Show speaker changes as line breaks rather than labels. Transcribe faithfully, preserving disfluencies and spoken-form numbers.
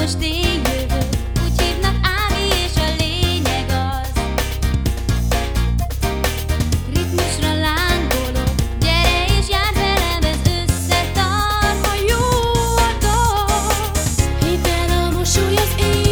most én jövök, úgy hívnak Ági, és a lényeg az. Ritmusra lángolok, gyere és járd velem, ez összetart. Ha jó a dal, hidd el, a mosoly az én.